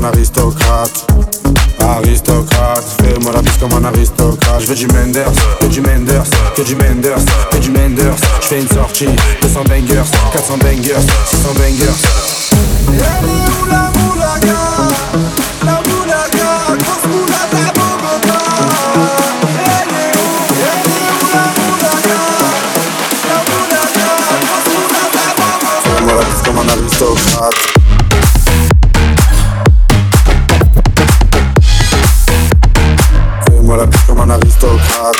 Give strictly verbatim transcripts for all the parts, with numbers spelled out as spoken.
un aristocrate. Aristocrate, fais-moi la bise comme un aristocrate. J'veux du Menders, que du Menders, que du Menders, que du Menders. J'fais une sortie, deux cents bangers, quatre cents bangers, six cents bangers. Elle est où la moulaga? La moulaga, grosse moulaga Bogota. Elle est où? Elle est où la moulaga? La moulaga, grosse moulaga Bogota. Fais-moi la bise comme un aristocrate. Fais-moi la bise comme un aristocrate.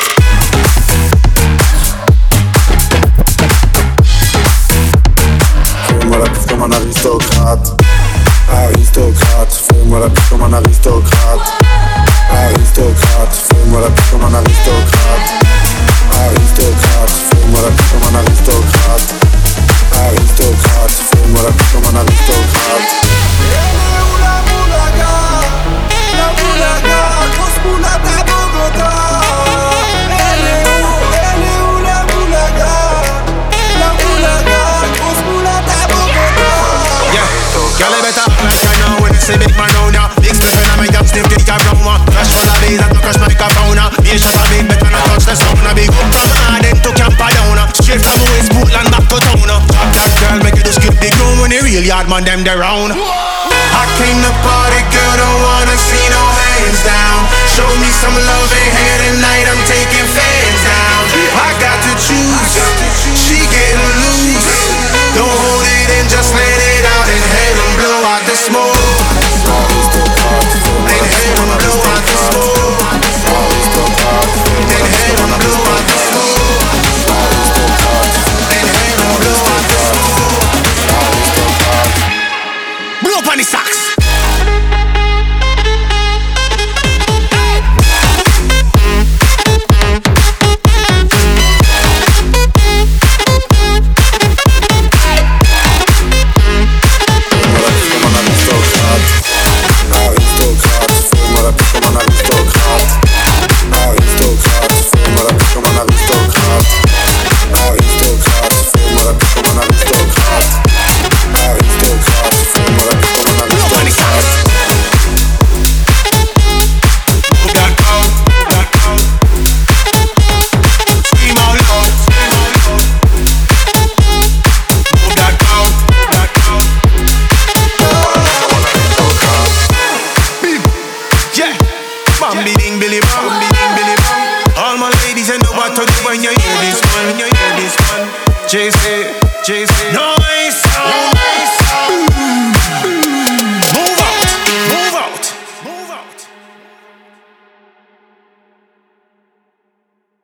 Fais-moi la bise comme un aristocrate. Aristocrate, fais-moi la bise comme un aristocrate. Aristocrate, fais-moi la bise comme un aristocrate. Aristocrate, fais-moi la bise comme un aristocrate. Aristocrate, fais-moi la bise comme un aristocrate. Elle est où la moulaga? La moulaga, grosse moulaga Bogota. Elle est où? Elle est où la moulaga? La moulaga, grosse moulaga Bogota. Yeah, girl, I better act like I know when you see big man round ya. Big special and my job still kick around one. Crash for the bass and crash microphone. Be shot a bit better not touch the sound. Big up from Arden to Camperdown. Straight from West Portland back to town. Drop that girl, make you just skip the ground when the real yard man them they round. I came to party, girl, don't wanna see no hands down. Show me some love in here tonight, I'm taking fans down. I got to choose, she getting loose. Don't hold it in, just let it out. Inhale and blow out the smoke. Inhale and blow out the smoke. Inhale and blow out the smoke. Inhale and blow out the smoke. Blow up on the sax. J C, J C,